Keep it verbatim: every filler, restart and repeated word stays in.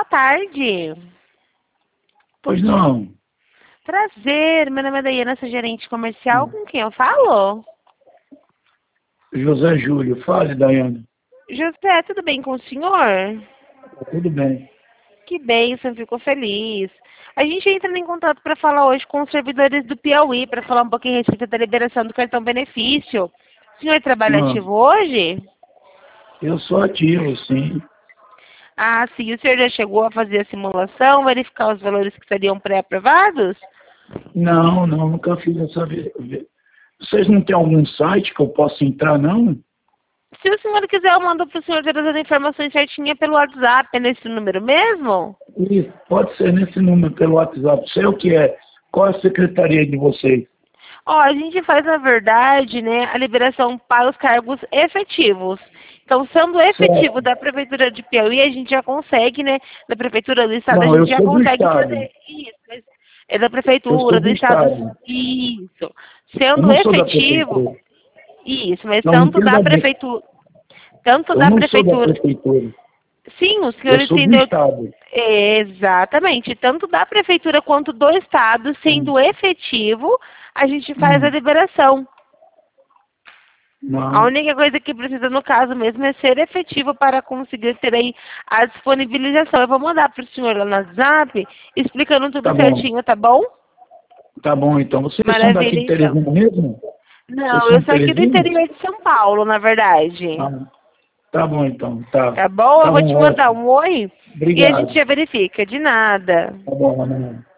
tarde. Pois não. Prazer, meu nome é Daiana, sou gerente comercial. Com quem eu falo? José Júlio. Fale, Daiane. José, tudo bem com o senhor? Tudo bem. Que bênção, ficou feliz. A gente entra em contato para falar hoje com os servidores do Piauí, para falar um pouquinho a respeito da liberação do cartão benefício. O senhor trabalha Ah, ativo hoje? eu sou ativo, sim. Ah, sim. O senhor já chegou a fazer a simulação, verificar os valores que estariam pré-aprovados? Não, não, nunca fiz essa vez. Vocês não têm algum site que eu possa entrar, não? Se o senhor quiser, eu mando para o senhor todas as informações certinhas pelo WhatsApp, é nesse número mesmo? Isso, pode ser nesse número pelo WhatsApp. Sei o que é. Qual é a secretaria de vocês? Ó, a gente faz, na verdade, né, a liberação para os cargos efetivos. Então, sendo efetivo Certo. da Prefeitura de Piauí, a gente já consegue, né, da Prefeitura do Estado, a Não, eu gente já sou do consegue Estado. fazer isso. Mas é da Eu sou Prefeitura, do do Estado, Estado. isso. Eu Sendo não sou da efetivo, prefeitura. isso, mas Não tanto da entenda bem. Prefeitura, tanto Eu da não sou da Prefeitura, prefeitura. sim, o Eu senhor sou do entendeu. Estado. Exatamente. Tanto da Prefeitura quanto do Estado, Hum. sendo efetivo, a gente faz a Hum. liberação. A Não. única coisa que precisa, no caso mesmo, é ser efetivo para conseguir ter aí a disponibilização. Eu vou mandar para o senhor lá no WhatsApp, explicando tudo Tá bom. certinho, tá bom? Tá bom, então. Vocês são daqui Maravilha, de então. Teresina mesmo? Vocês Não, são eu de sou aqui do Teresina? interior de São Paulo, na verdade. Ah, tá bom, então. Tá. Tá bom? Eu Tá vou te bom, mandar ótimo. um oi e a gente Obrigado. já verifica. De nada. Tá bom, Ana.